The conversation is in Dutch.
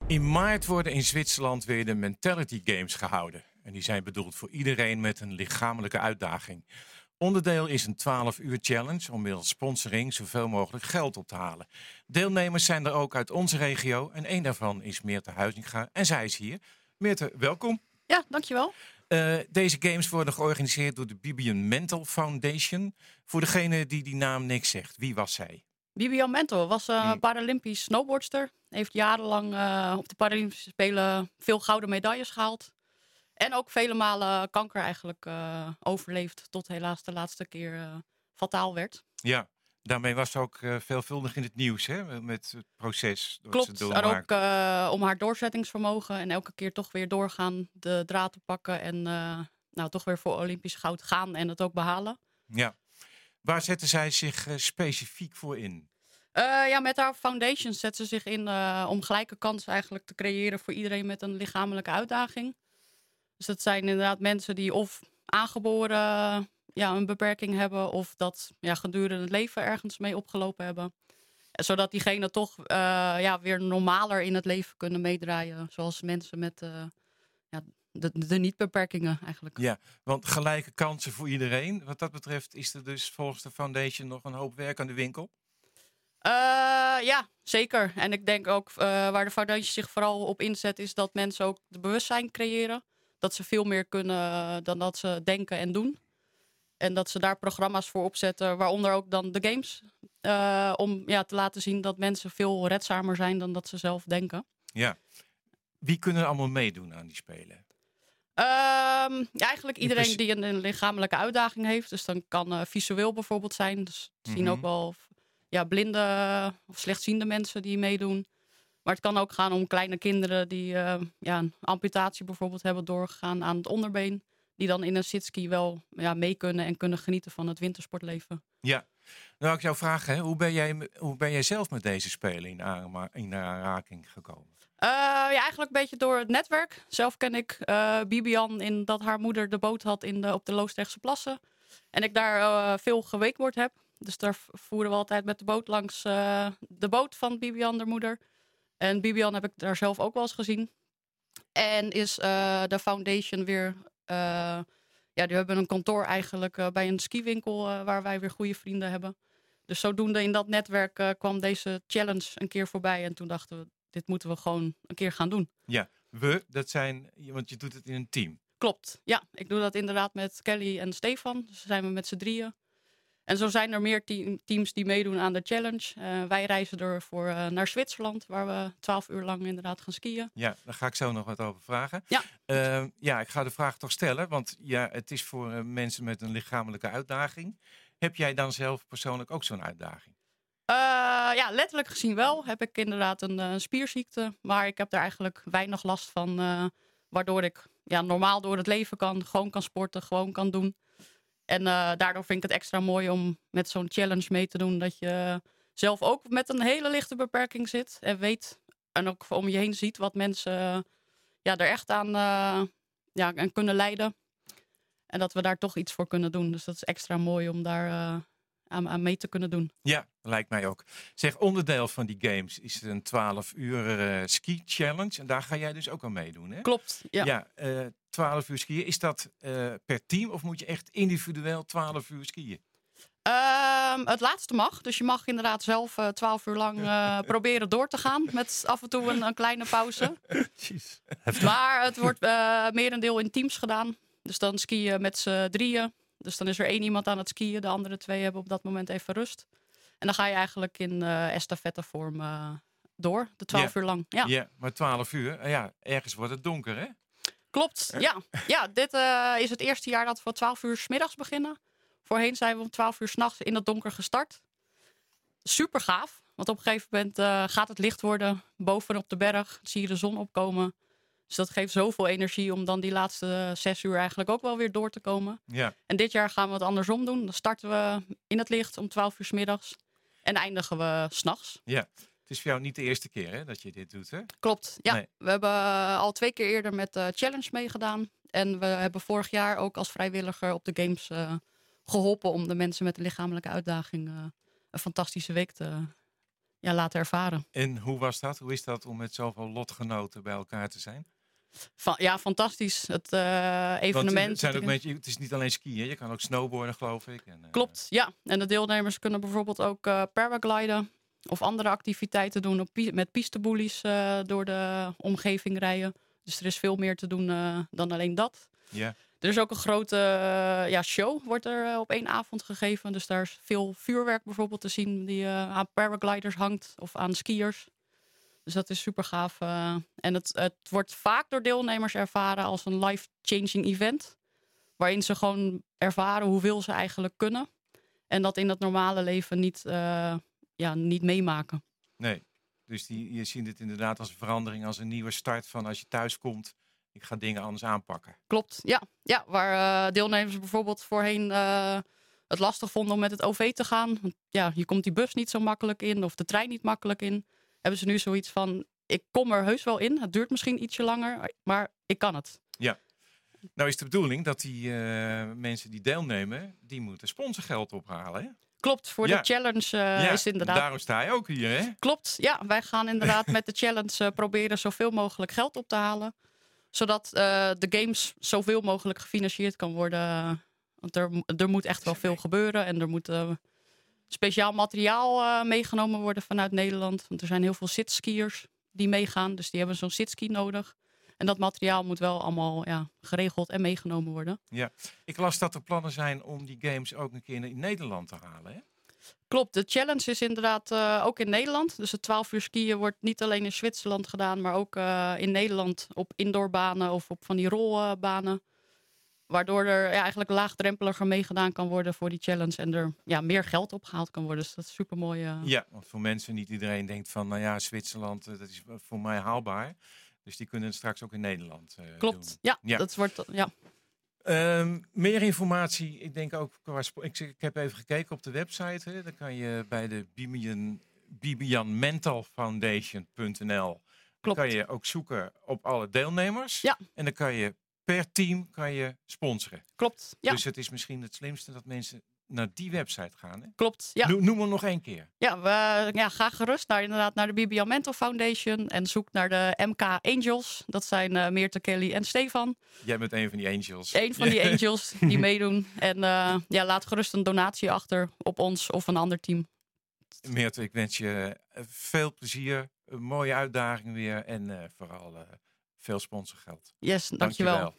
In maart worden in Zwitserland weer de Mentality Games gehouden. En die zijn bedoeld voor iedereen met een lichamelijke uitdaging. Onderdeel is een 12-uur challenge om middels sponsoring zoveel mogelijk geld op te halen. Deelnemers zijn er ook uit onze regio en één daarvan is Meerte Huizinga en zij is hier. Meerte, welkom. Ja, dankjewel. Deze games worden georganiseerd door de Bibian Mental Foundation. Voor degene die naam niks zegt, wie was zij? Bibian Mental was Paralympisch snowboardster. Heeft jarenlang op de Paralympische Spelen veel gouden medailles gehaald. En ook vele malen kanker eigenlijk overleefd. Tot helaas de laatste keer fataal werd. Ja, daarmee was ze ook veelvuldig in het nieuws, hè? Met het proces. Klopt, en ook om haar doorzettingsvermogen. En elke keer toch weer doorgaan, de draad te pakken. En toch weer voor Olympisch goud gaan en het ook behalen. Ja. Waar zetten zij zich specifiek voor in? Met haar foundation zet ze zich in om gelijke kansen eigenlijk te creëren voor iedereen met een lichamelijke uitdaging. Dus dat zijn inderdaad mensen die of aangeboren een beperking hebben of dat gedurende het leven ergens mee opgelopen hebben. Zodat diegenen toch weer normaler in het leven kunnen meedraaien. Zoals mensen met de niet-beperkingen eigenlijk. Ja, want gelijke kansen voor iedereen. Wat dat betreft is er dus volgens de foundation nog een hoop werk aan de winkel. Ja, zeker. En ik denk ook waar de foundation zich vooral op inzet is dat mensen ook de bewustzijn creëren. Dat ze veel meer kunnen dan dat ze denken en doen. En dat ze daar programma's voor opzetten, waaronder ook dan de games. Om te laten zien dat mensen veel redzamer zijn dan dat ze zelf denken. Ja. Wie kunnen er allemaal meedoen aan die Spelen? Eigenlijk iedereen die een lichamelijke uitdaging heeft. Dus dan kan visueel bijvoorbeeld zijn. Dus zien ook wel blinde of slechtziende mensen die meedoen. Maar het kan ook gaan om kleine kinderen die een amputatie bijvoorbeeld hebben doorgegaan aan het onderbeen. Die dan in een sitski wel mee kunnen en kunnen genieten van het wintersportleven. Ja, nou ik jou vragen, hoe ben jij zelf met deze Spelen in aanraking gekomen? Eigenlijk een beetje door het netwerk. Zelf ken ik Bibian in dat haar moeder de boot had op de Loosdrechtse plassen. En ik daar veel gewakeboard heb. Dus daar voeren we altijd met de boot langs de boot van Bibian, de moeder. En Bibian heb ik daar zelf ook wel eens gezien. En is de foundation weer... die hebben een kantoor eigenlijk bij een skiwinkel waar wij weer goede vrienden hebben. Dus zodoende in dat netwerk kwam deze challenge een keer voorbij. En toen dachten we, dit moeten we gewoon een keer gaan doen. Ja, dat zijn... Want je doet het in een team. Klopt, ja. Ik doe dat inderdaad met Kelly en Stefan. Dus zijn we met z'n drieën. En zo zijn er meer teams die meedoen aan de challenge. Wij reizen ervoor naar Zwitserland, waar we 12 uur lang inderdaad gaan skiën. Ja, daar ga ik zo nog wat over vragen. Ja. Ik ga de vraag toch stellen, want het is voor mensen met een lichamelijke uitdaging. Heb jij dan zelf persoonlijk ook zo'n uitdaging? Letterlijk gezien wel. Heb ik inderdaad een spierziekte, maar ik heb daar eigenlijk weinig last van. Waardoor ik normaal door het leven kan, gewoon kan sporten, gewoon kan doen. En daardoor vind ik het extra mooi om met zo'n challenge mee te doen. Dat je zelf ook met een hele lichte beperking zit. En weet en ook om je heen ziet wat mensen er echt aan kunnen lijden. En dat we daar toch iets voor kunnen doen. Dus dat is extra mooi om daar aan mee te kunnen doen. Ja, lijkt mij ook. Zeg, onderdeel van die games is een 12-uur ski challenge. En daar ga jij dus ook aan meedoen, hè? Klopt, ja. 12 uur skiën. Is dat per team of moet je echt individueel 12 uur skiën? Het laatste mag. Dus je mag inderdaad zelf 12 uur lang proberen door te gaan. Met af en toe een kleine pauze. Maar het wordt merendeel in teams gedaan. Dus dan ski je met z'n drieën. Dus dan is er 1 iemand aan het skiën. De andere 2 hebben op dat moment even rust. En dan ga je eigenlijk in estafettevorm door. De 12 uur lang. Ja, maar 12 uur. Ergens wordt het donker, hè? Klopt, ja. Dit is het eerste jaar dat we 12 uur 's middags beginnen. Voorheen zijn we om 12 uur 's nachts in het donker gestart. Super gaaf. Want op een gegeven moment gaat het licht worden. Bovenop de berg zie je de zon opkomen. Dus dat geeft zoveel energie om dan die laatste 6 uur eigenlijk ook wel weer door te komen. Ja. En dit jaar gaan we het andersom doen. Dan starten we in het licht om 12 uur 's middags. En eindigen we 's nachts. Ja. Het is voor jou niet de eerste keer hè, dat je dit doet, hè? Klopt, ja. Nee. We hebben al 2 keer eerder met de challenge meegedaan. En we hebben vorig jaar ook als vrijwilliger op de games geholpen om de mensen met een lichamelijke uitdaging een fantastische week laten ervaren. En hoe was dat? Hoe is dat om met zoveel lotgenoten bij elkaar te zijn? Fantastisch. Het Want evenement. het is niet alleen skiën, je kan ook snowboarden, geloof ik. Klopt, ja. En de deelnemers kunnen bijvoorbeeld ook paragliden of andere activiteiten doen met pisteboelies door de omgeving rijden. Dus er is veel meer te doen dan alleen dat. Ja. Er is ook een grote show wordt er op 1 avond gegeven. Dus daar is veel vuurwerk bijvoorbeeld te zien die aan paragliders hangt of aan skiers. Dus dat is super gaaf. En het wordt vaak door deelnemers ervaren als een life-changing event. Waarin ze gewoon ervaren hoeveel ze eigenlijk kunnen. En dat in het normale leven niet meemaken. Nee, dus je ziet het inderdaad als een verandering, als een nieuwe start van als je thuis komt. Ik ga dingen anders aanpakken. Klopt, ja. Waar deelnemers bijvoorbeeld voorheen het lastig vonden om met het OV te gaan. Want ja, je komt die bus niet zo makkelijk in of de trein niet makkelijk in. Hebben ze nu zoiets van, ik kom er heus wel in. Het duurt misschien ietsje langer, maar ik kan het. Ja. Nou is de bedoeling dat die mensen die deelnemen, die moeten sponsorgeld ophalen, hè? Klopt, voor de challenge is inderdaad... daarom sta je ook hier, hè? Klopt, ja. Wij gaan inderdaad met de challenge proberen zoveel mogelijk geld op te halen. Zodat de games zoveel mogelijk gefinancierd kan worden. Want er moet echt wel veel gebeuren. En er moet speciaal materiaal meegenomen worden vanuit Nederland. Want er zijn heel veel zitskiers die meegaan. Dus die hebben zo'n zitski nodig. En dat materiaal moet wel allemaal geregeld en meegenomen worden. Ja, ik las dat er plannen zijn om die games ook een keer in Nederland te halen, hè? Klopt, de challenge is inderdaad ook in Nederland. Dus het 12 uur skiën wordt niet alleen in Zwitserland gedaan, maar ook in Nederland op indoorbanen of op van die rolbanen. Waardoor er eigenlijk laagdrempeliger meegedaan kan worden voor die challenge en er meer geld opgehaald kan worden. Dus dat is super mooi. Ja, want voor mensen niet iedereen denkt van, nou ja, Zwitserland, dat is voor mij haalbaar. Dus die kunnen het straks ook in Nederland Klopt, doen. Ja, dat wordt, ja. Meer informatie, ik denk ook, ik heb even gekeken op de website. Hè, dan kan je bij de bibianmentalfoundation.nl kan je ook zoeken op alle deelnemers. Ja. En dan kan je per team sponsoren. Klopt, ja. Dus het is misschien het slimste dat mensen naar die website gaan. Hè? Klopt, ja. Noem hem nog 1 keer. Ja, ga gerust naar de Bibian Mental Foundation en zoek naar de MK Angels. Dat zijn Meerte, Kelly en Stefan. Jij bent een van die angels. Eén van die angels die meedoen. En laat gerust een donatie achter op ons of een ander team. Meerte, ik wens je veel plezier, een mooie uitdaging weer en vooral veel sponsorgeld. Yes, dankjewel.